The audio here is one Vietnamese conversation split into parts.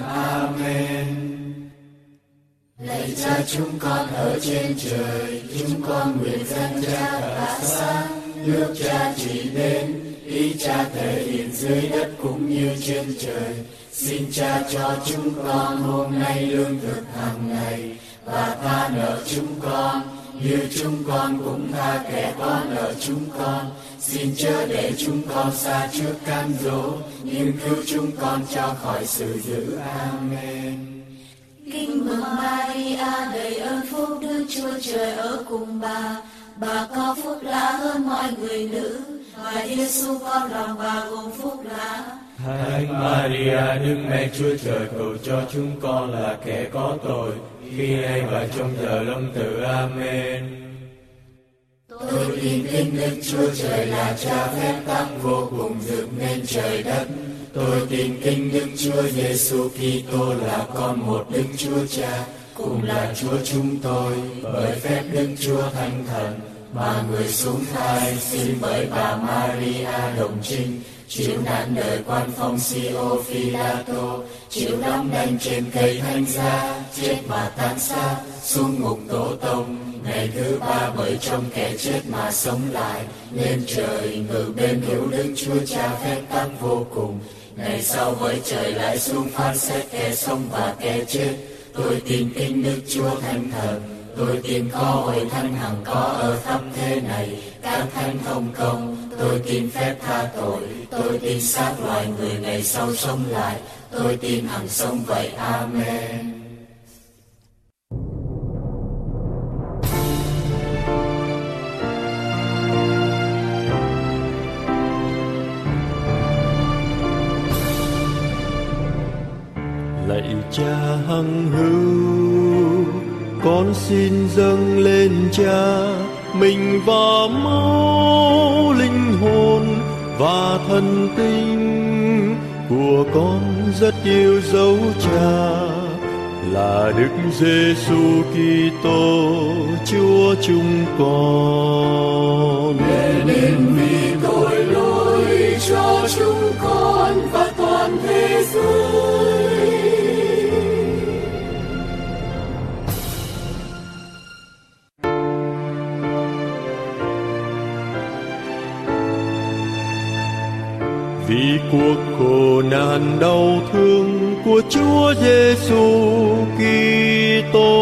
Amen. Lạy Cha chúng con ở trên trời, chúng con nguyện dâng Cha tỏa sáng, nước Cha chỉ đến, ý Cha thể hiện dưới đất cũng như trên trời. Xin Cha cho chúng con hôm nay lương thực hàng ngày, và tha nợ chúng con như chúng con cũng tha kẻ có nợ chúng con. Xin chớ để chúng con sa trước cám dỗ, nhưng cứu chúng con cho khỏi sự dữ. Amen. Kinh mừng Maria, đầy ơn phúc, Đức Chúa Trời ở cùng bà có phúc lạ hơn mọi người nữ, và Giêsu con lòng bà gồm phúc lạ. Thánh Maria, Đức Mẹ Chúa Trời, cầu cho chúng con là kẻ có tội, khi nay và trong giờ lâm tử. Amen. Tôi tin kính Đức Chúa Trời là Cha phép tắc vô cùng dựng nên trời đất. Tôi tin kính Đức Chúa Giêsu Kitô là con một Đức Chúa Cha, cùng là Chúa chúng tôi, bởi phép Đức Chúa Thánh Thần, mà người xuống thai, sinh bởi bà Maria đồng trinh, chịu nạn đời quan Phong Sio Phi-la-tô, chịu đóng đanh trên cây thánh giá, chết mà tan xác, xuống ngục tổ tông, ngày thứ ba bởi trong kẻ chết mà sống lại, lên trời ngự bên hữu Đức Chúa Cha phép tắc vô cùng. Ngày sau với trời lại xuống phán xét kẻ sống và kẻ chết. Tôi tin kính Đức Chúa Thánh Thần. Tôi tin có hội thánh hằng có ở khắp thế này, các thánh thông công. Tôi tin phép tha tội. Tôi tin xác loài người ngày sau sống lại. Tôi tin hằng sống vậy. Amen. Lạy Cha hằng hữu, con xin dâng lên Cha mình và máu, linh hồn và thần tinh của con rất yêu dấu Cha, là Đức Giêsu Kitô Chúa chúng con. Để nên vì tội lỗi cho chúng con và toàn thế giới. Vì cuộc khổ nạn đau thương của Chúa Giêsu Kitô,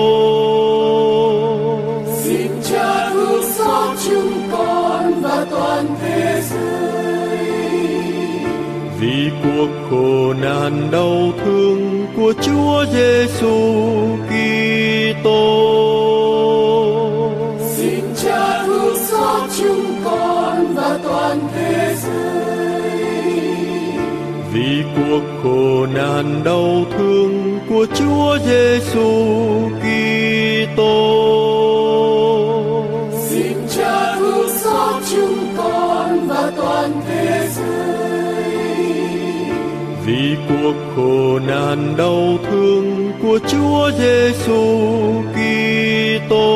xin Cha thương xót chúng con và toàn thế giới. Vì cuộc khổ nạn đau thương của Chúa Giêsu Kitô, xin Cha thương xót chúng con và toàn thế giới. Vì cuộc khổ nạn đau thương của Chúa Giêsu Kitô, xin Cha thương xót chúng con và toàn thế giới. Vì cuộc khổ nạn đau thương của Chúa Giêsu Kitô,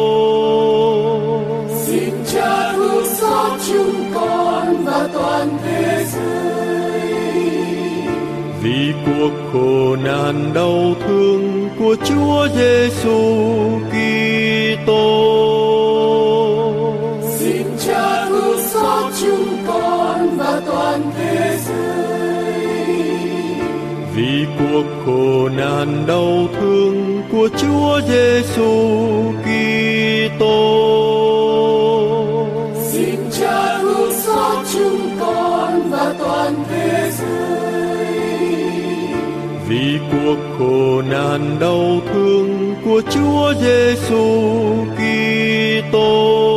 xin Cha thương xót chúng con và toàn thế giới. Vì cuộc khổ nạn đau thương của Chúa Giêsu Kitô, xin Cha thương xót chúng con và toàn thế giới. Vì cuộc khổ nạn đau thương của Chúa Giêsu Kitô, xin Cha thương xót chúng con và toàn thế giới. Vì cuộc khổ nạn đau thương của Chúa Giêsu Kitô,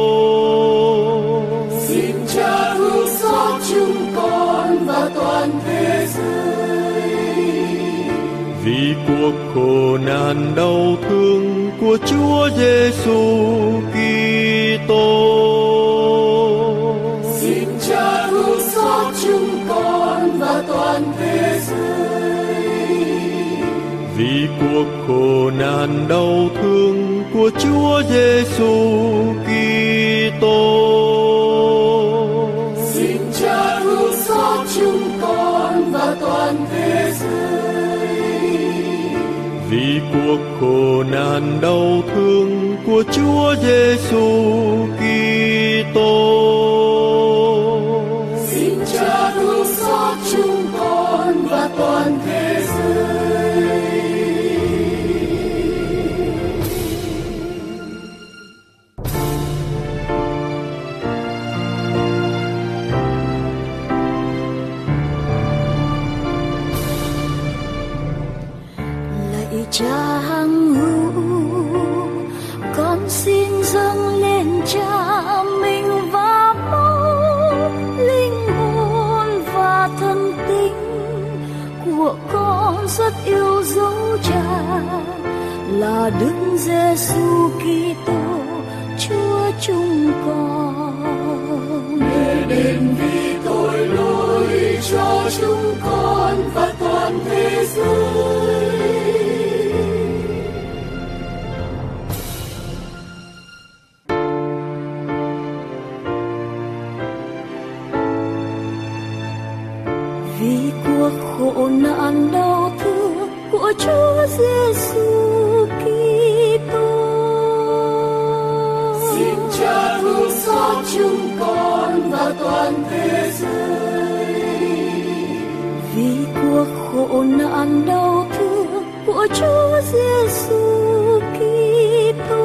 xin Cha thương xót chúng con và toàn thế giới. Vì cuộc khổ nạn đau thương của Chúa Giêsu Kitô, xin Cha thương xót chúng con và toàn thế giới. Vì cuộc khổ nạn đau thương của Chúa Giêsu Kitô, xin Cha thương xót chúng con và toàn thế giới. vì cuộc khổ nạn đau thương của Chúa Giêsu Kitô. Xin Cha thương xót chúng con và toàn thế giới. Lạy Cha hằng hữu, con xin dâng lên Cha mình và máu, linh hồn và thân tính của con rất yêu dấu Cha là Đức Giêsu Kitô Chúa chúng con. Để đền vì tội lỗi cho chúng con và toàn thế giới. Vì cuộc khổ nạn đau thương của Chúa Giêsu Kitô, xin Cha thương xót chúng con và toàn thế giới. Vì cuộc khổ nạn đau thương của Chúa Giêsu Kitô,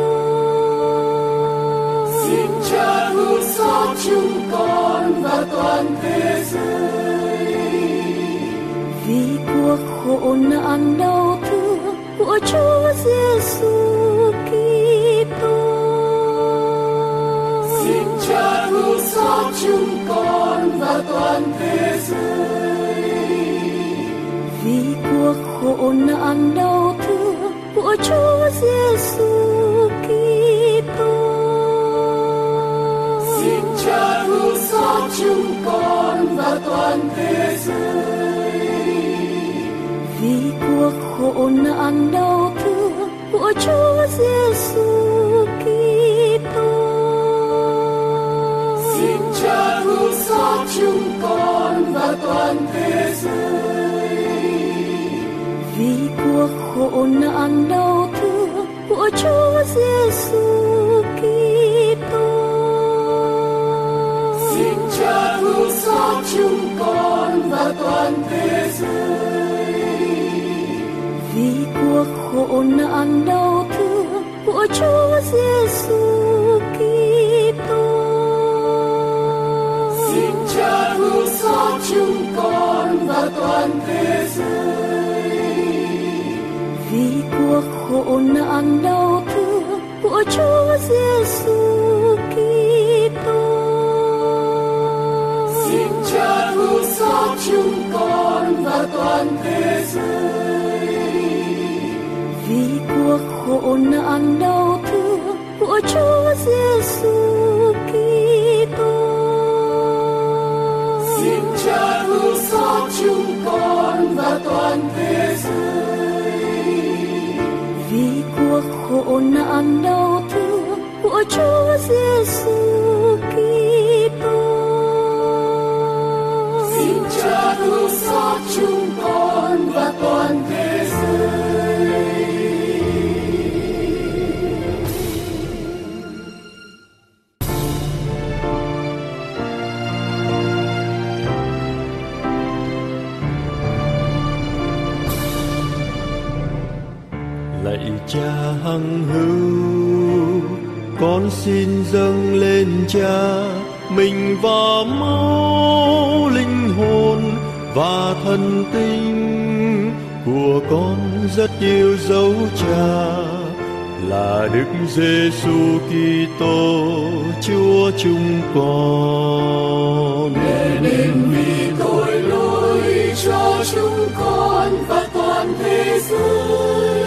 xin Cha thương xót chúng con và toàn thế giới. Vì cuộc khổ nạn đau thương của Chúa Giêsu Kitô, xin Cha thương xót chúng con và toàn thế giới. Vì cuộc khổ nạn đau thương của Chúa Giêsu Kitô, xin Cha thương xót chúng con và toàn thế giới. Vì cuộc khổ nạn đau thương của Chúa Giêsu Kitô, xin Cha thương xót chúng con và toàn thế giới. Vì cuộc khổ nạn đau thương của Chúa Giêsu Kitô, xin Cha thương xót chúng con và toàn thế giới. Vì cuộc khổ nạn đau thương của Chúa Giêsu Kitô, xin Cha thương xót chúng con và toàn thế giới. Vì cuộc khổ nạn đau thương của Chúa Giêsu Kitô, xin Cha thương xót chúng con và toàn thế giới. Vì cuộc khổ nạn đau thương của Chúa Giêsu Kitô, xin Cha thương xót chúng con và toàn thế giới. Vì cuộc khổ nạn đau thương của Chúa Giêsu Kitô, xin Cha thương xót chúng con và toàn thế giới. Lạy Cha hằng hữu, con xin dâng lên Cha mình và máu, linh hồn và thân tinh của con rất yêu dấu Cha là Đức Giêsu Kitô Chúa chúng con. Để đền vì tội lỗi cho chúng con và toàn thế giới.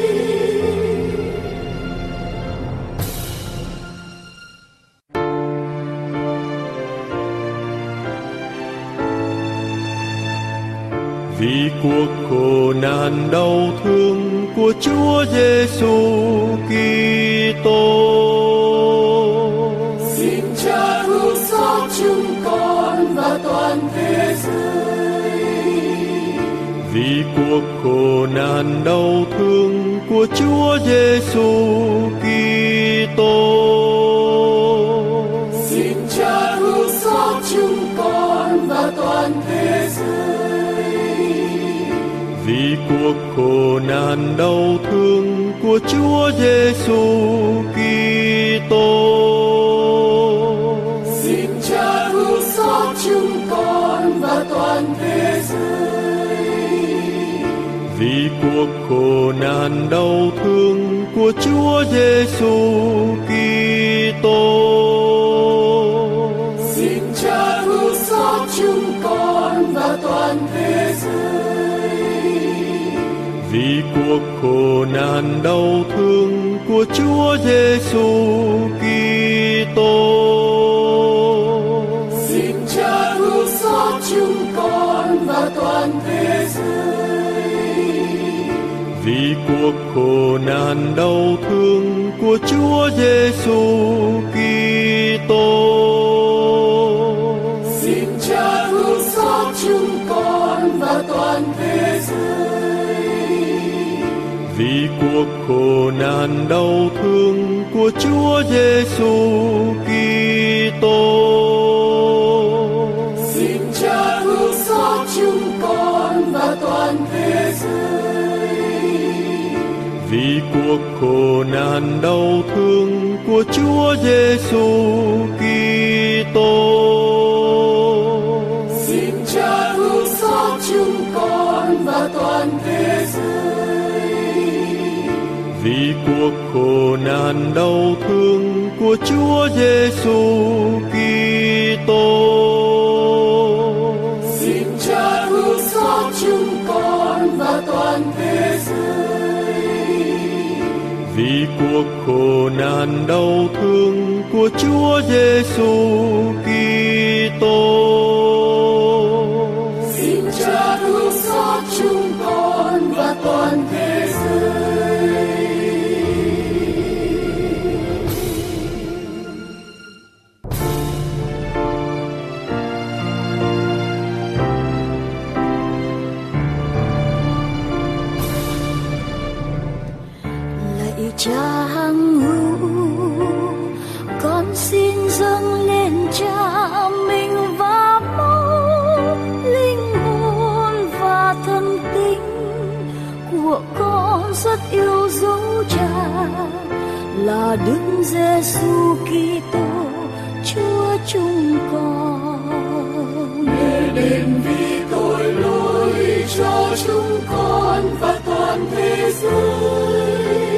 Vì cuộc khổ nạn đau thương của Chúa Giêsu Kitô, xin Cha thương xót chúng con và toàn thế giới. Vì cuộc khổ nạn đau thương của Chúa Giêsu Kitô. Xin Cha thương xót chúng con và toàn thế giới. Vì cuộc khổ nạn đau thương của Chúa Giêsu Kitô. Xin Cha thương xót chúng con và toàn thế giới. Vì cuộc khổ nạn đau thương của Chúa Giêsu Kitô. Xin Cha thương xót chúng con và toàn thế giới. Vì cuộc khổ nạn đau thương của Chúa Giêsu Kitô. Xin Cha thương xót chúng con và toàn thế giới. Vì cuộc khổ nạn đau thương của Chúa Giêsu Kitô. Xin Cha thương xót chúng con và toàn thế giới. Vì cuộc khổ nạn đau thương của Chúa Giêsu Kitô. Xin Cha thương xót chúng con và toàn thế giới. Vì cuộc khổ nạn đau thương của Chúa Giêsu Kitô. Xin Cha thương xót chúng con và toàn thế giới. Vì cuộc khổ nạn đau thương của Chúa Giêsu Kitô. Xin Cha thương xót chúng con và toàn thế giới. Vì cuộc khổ nạn đau thương của Chúa Giêsu Kitô. Xin Cha thương xót chúng con và toàn thế giới. Cha hằng hữu, con xin dâng lên Cha mình và máu, linh hồn và thân tính của con rất yêu dấu Cha là Đức Giêsu Kitô Chúa chúng con. Để đền vì tội lỗi cho chúng con và toàn thế giới.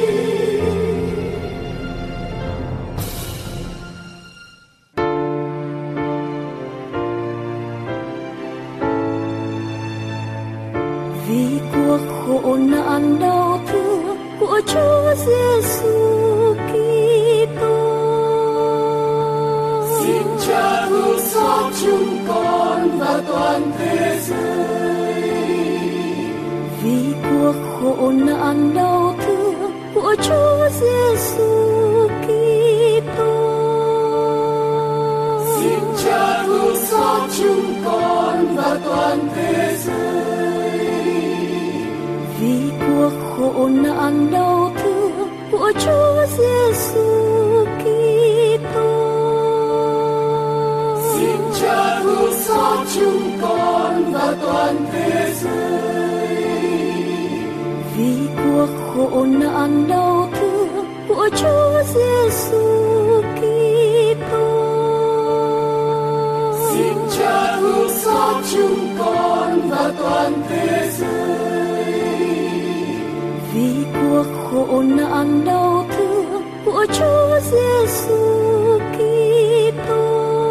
Vì cuộc khổ nạn đau thương của Chúa Giêsu Kitô. Xin Cha thương xót chúng con và toàn thế giới. Vì cuộc khổ nạn đau thương của Chúa Giêsu Kitô. Xin Cha thương xót chúng con và toàn thế giới. Vì cuộc khổ nạn đau thương của Chúa Giêsu Kitô. Xin Cha thương xót chúng con và toàn thế giới. Vì cuộc khổ nạn đau thương của Chúa Giêsu Kitô. Xin Cha thương xót chúng con và toàn thế giới. Vì cuộc khổ nạn đau thương của Chúa Giêsu Kitô.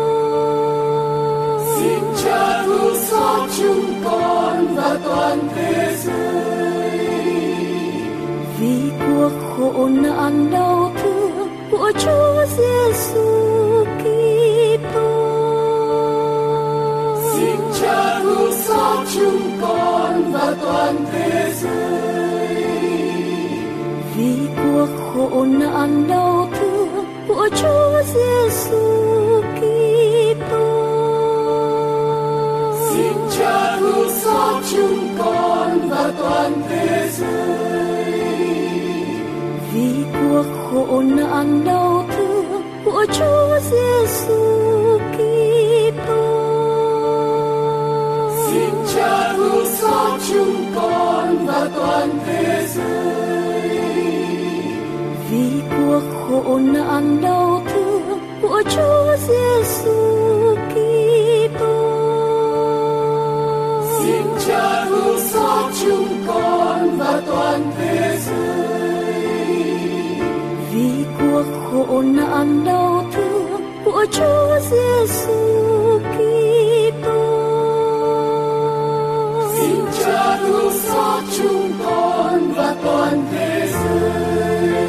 Xin Cha thương xót chúng con và toàn thế giới. Vì cuộc khổ nạn đau thương của Chúa Giêsu Kitô. Xin Cha thương xót chúng con và toàn thế giới. Vì cuộc khổ nạn đau thương của Chúa Giêsu Kitô. Xin Cha thương xót chúng con con và toàn thế giới. Vì cuộc khổ nạn đau thương của Chúa Giêsu Kitô. Xin Cha thương xót chúng con và toàn thế giới. Vì cuộc khổ nạn đau thương của Chúa Giêsu Kitô. Xin Cha thương xót chúng con và toàn thế giới. Vì cuộc khổ nạn đau thương của Chúa Giêsu Kitô. Xin Cha thương xót chúng con và toàn thế giới.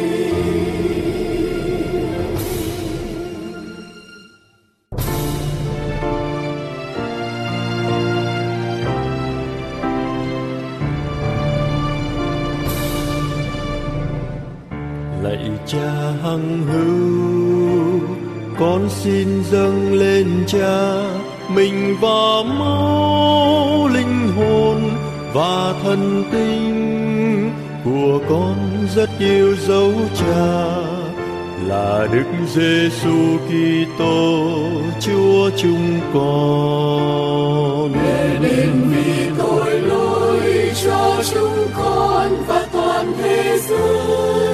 Lạy Cha hằng hữu, con xin dâng lên Cha mình và máu, linh hồn và thần tinh của con rất yêu dấu Cha, là Đức Giêsu Kitô Chúa chúng con. Để đến vì tội lỗi cho chúng con và toàn thế giới.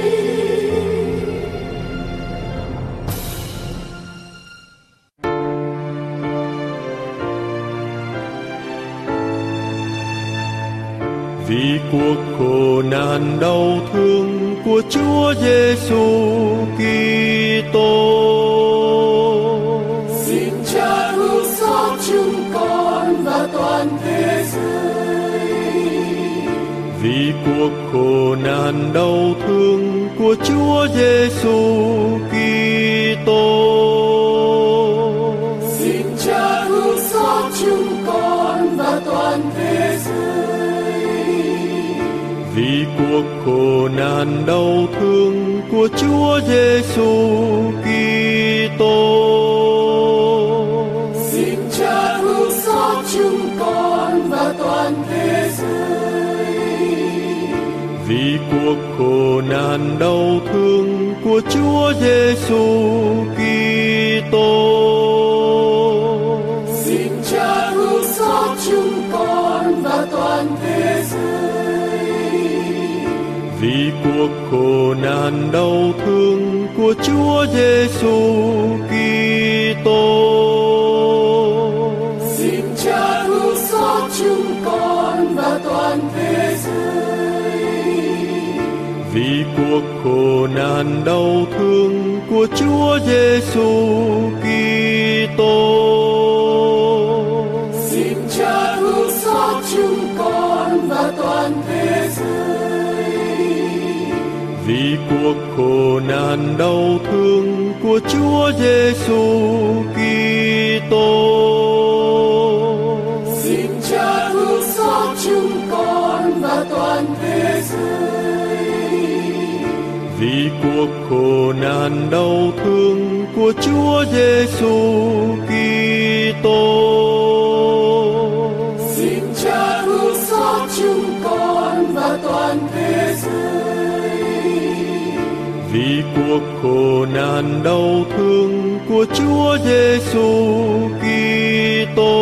Vì cuộc khổ nạn đau thương của Chúa Giêsu Kitô. Xin Cha thương xót chúng con và toàn thế giới. Vì cuộc khổ nạn đau thương của Chúa Giêsu Kitô. Xin Cha thương xót chúng con và toàn thế giới. Vì cuộc khổ nạn đau thương của Chúa Giêsu Kitô. Xin Cha thương xót chúng con và toàn thế giới. Vì cuộc khổ nạn đau thương của Chúa Giêsu Kitô. Xin Cha thương xót chúng con và toàn thế giới. Vì cuộc khổ nạn đau thương của Chúa Giêsu Kitô. Xin Cha thương xót chúng con và toàn thế giới. Vì cuộc khổ nạn đau thương của Chúa Giêsu Kitô. Xin Cha thương xót chúng con và toàn thế giới. Vì cuộc khổ nạn đau thương của Chúa Giêsu Kitô. Xin Cha thương xót chúng con và toàn thế giới. Vì cuộc khổ nạn đau thương của Chúa Giêsu Kitô. Xin Cha thương xót chúng con và toàn thế giới. Vì cuộc khổ nạn đau thương của Chúa Giêsu Kitô.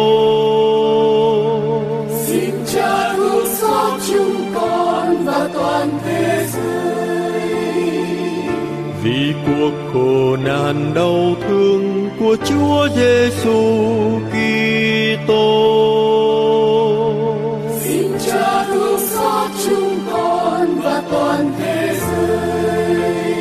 Xin Cha thương xót chúng con và toàn thế giới. Vì cuộc khổ nạn đau thương của Chúa Giêsu Kitô. Xin Cha thương xót chúng con và toàn thế giới.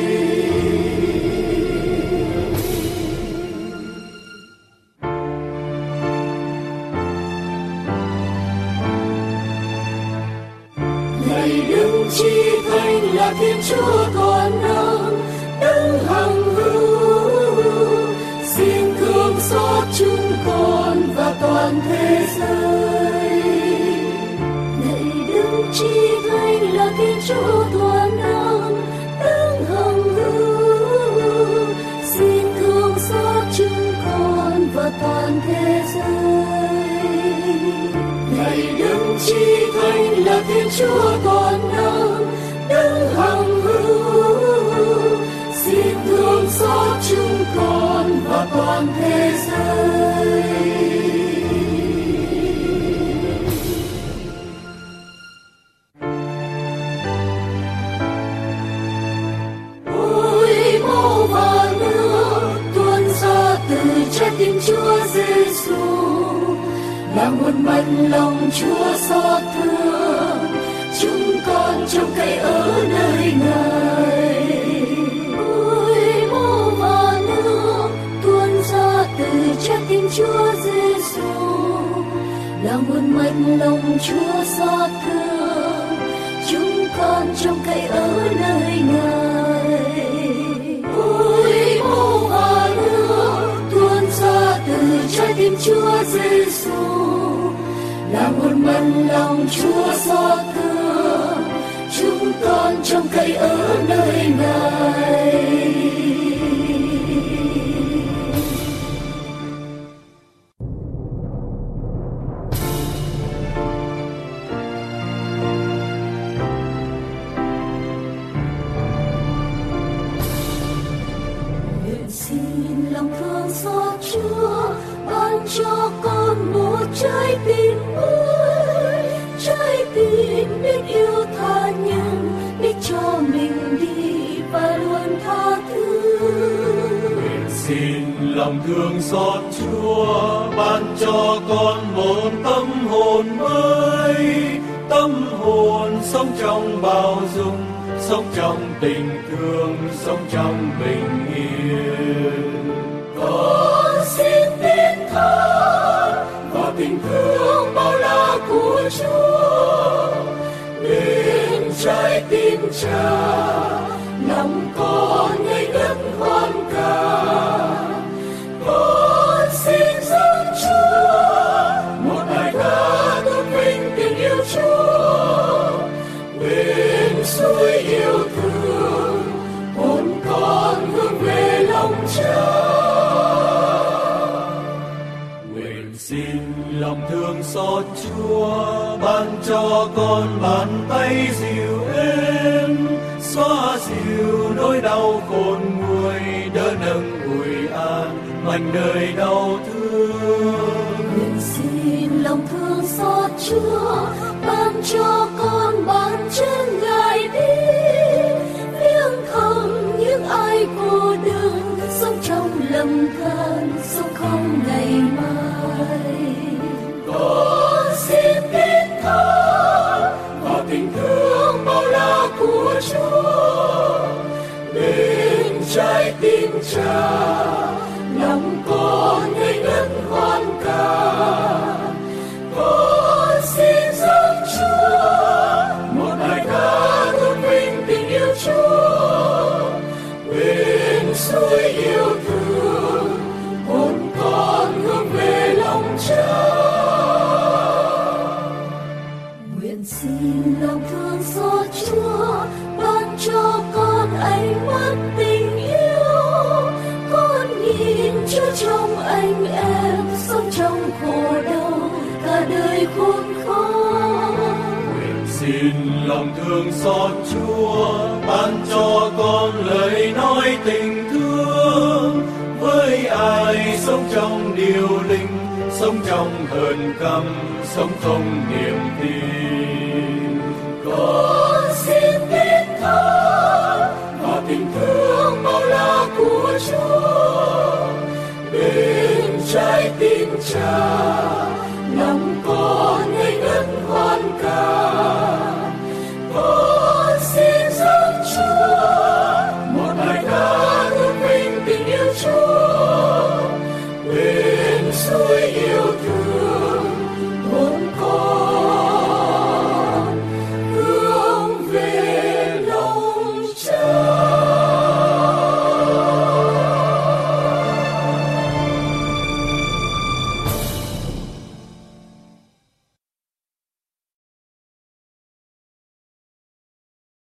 Lạy Đức Chí Thánh là Thiên Chúa toàn năng, Đấng hằng hữu, xin thương xót chúng con và toàn thế giới. Lạy Đức Chí Thánh là Thiên Chúa toàn năng, Đấng hằng hữu, xin thương xót chúng con và toàn thế giới. Lạy Đức Chí Chúa toàn năng đứng hằng hữu, xin thương xót chúng con và toàn thế giới. Ôi máu và nước tuôn ra từ trái tim Chúa Giêsu, là nguồn mạnh lòng Chúa xót thương chúng con trông cậy ở nơi Ngài. Ôi máu và nước tuôn ra từ trái tim Chúa Giêsu, là nguồn mạnh lòng Chúa xót thương chúng con trông cậy ở nơi Ngài. Ôi máu và nước tuôn ra từ trái tim Chúa Giêsu, là nguồn mạnh lòng Chúa xót thương chúng con trông cậy ở nơi Ngài. Nguyện xin lòng thương xót Chúa ban cho con một trái tim mới, trái tim biết yêu tha nhân, biết cho mình đi và luôn tha thứ. Nguyện xin lòng thương xót Chúa ban cho con một tâm hồn mới, tâm hồn sống trong bao dung, sống trong tình thương, sống trong bình yên. Con xin tin thở vào tình thương bao la của Chúa, bên trái tim Cha lòng con ngây ngất hoan ca. Con xin dâng Chúa một bài ca tôn vinh tình yêu Chúa, bên suối yêu thương hồn con hướng về lòng Cha. Nguyện xin lòng thương xót Chúa ban cho con bàn tay dịu êm, xóa dịu nỗi đau khôn nguôi, đỡ nâng ủi an mảnh đời đau thương. Nguyện xin lòng thương xót Chúa ban cho con bàn chân Ngài đi, viếng thăm những ai cô đơn, sống trong lầm than, sống không ngày mai. Con xin tin thở vào tình thương bao la của Chúa, bên trái tim Cha lòng con ngây ngất hoan ca. Con xin dâng Chúa một bài ca tôn vinh tình yêu Chúa, bên suối yêu thương hồn con hướng về lòng Cha. Nguyện xin lòng thương xót Chúa ban cho con ánh mắt tình yêu, con nhìn Chúa trong anh em, sống trong khổ đau cả đời khốn khó. Nguyện xin lòng thương xót Chúa ban cho con lời nói tình thương, với ai sống trong điều linh, sống trong hờn căm, sống không niềm tin. Con xin tin thở vào tình thương bao la của Chúa, bên trái tim Cha